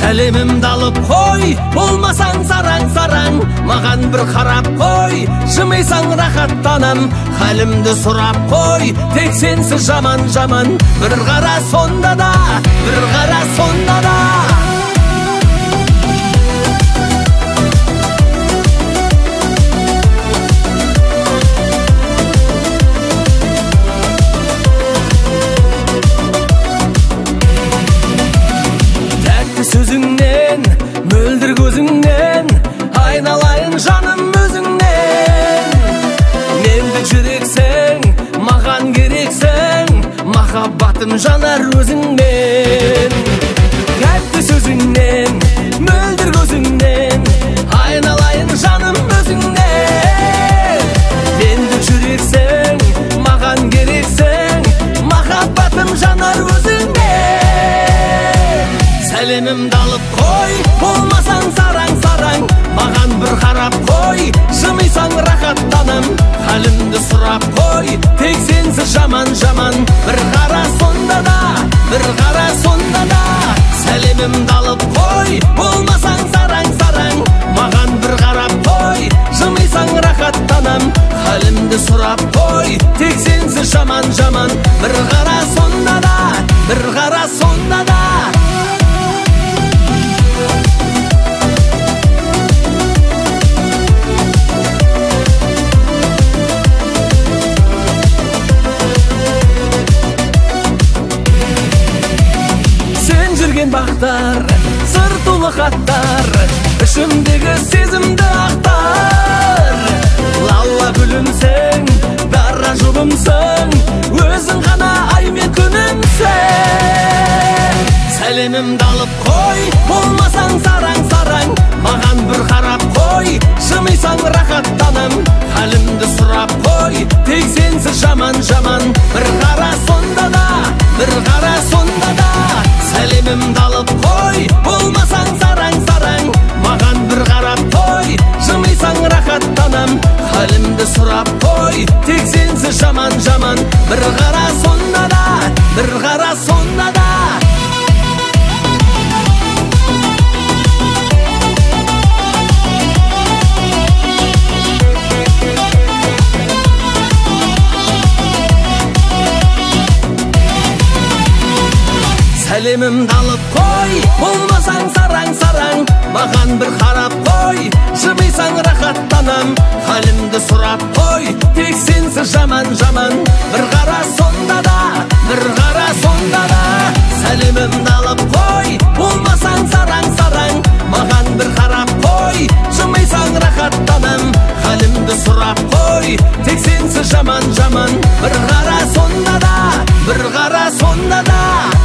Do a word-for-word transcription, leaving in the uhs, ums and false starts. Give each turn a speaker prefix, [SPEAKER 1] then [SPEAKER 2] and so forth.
[SPEAKER 1] Сәлемімді алып қой, болмасаң сараң-сараң, маған бір қарап қой, жымисаң рахаттанам. Халімді сұрап қой, тек сенсіз жаман-жаман. Бір қара сонда да, бір қара сонда да. Сөзіңнен, мөлдір көзіңнен, айналайын жаным өзіңнен. Мендік жүрексің, маған керексің, махаббатым жанар өзіңнен. Тәтті сөзіңнен, мөлдір көзіңнен, айналайын жаным өзіңнен. Мендік жүрексің, маған керексің, махаббатым жанар өзіңнен. Сәлемімді алып қой, болмасаң сараң-сараң, маған бір қарап қой, жымисаң рахаттанам. Халімді сұрап қой, тек сенсіз жаман-жаман. Бір қара сонда да, бір қара сонда да. Сәлемімді алып қой, болмасаң сараң-сараң, маған бір қарап қой, жымисаң рахаттанам. Халімді сұрап қой, тек сенсіз жаман-жаман. Бір қара сонда да, бір қара сонда да. Бақтар, сыр толы хаттар, ішімдегі сезімді ақтар. Лала гүлімсің, дара жұбымсың, өзің ғана ай мен күнімсің. Сәлемімді алып қой, болмасаң сараң-сараң, маған бір қарап қой, жымисаң рахаттанам. Халімді сұрап қой, тек сенсіз жаман-жаман. Бір қара сонда да, бір қара сонда да. Сәлемімді алып қой, болмасаң сараң-сараң, маған бір қарап қой, жымисаң рахаттанам. Халімді сұрап қой, тек сенсіз жаман-жаман. Бір қара сонда да, бір қара сонда да. Сәлемімді алып қой, болмасаң сараң-сараң, маған бір қарап қой, жымисаң рахаттанам. Халімді сұрап қой, тек сенсіз жаман-жаман. Бір қара сонда да, бір қара сонда да. Сәлемімді алып қой, болмасаң сараң-сараң, маған бір қарап қой, жымисаң рахаттанам. Халімді сұрап қой, тек сенсіз жаман-жаман. Бір қара сонда да, бір қара сонда да.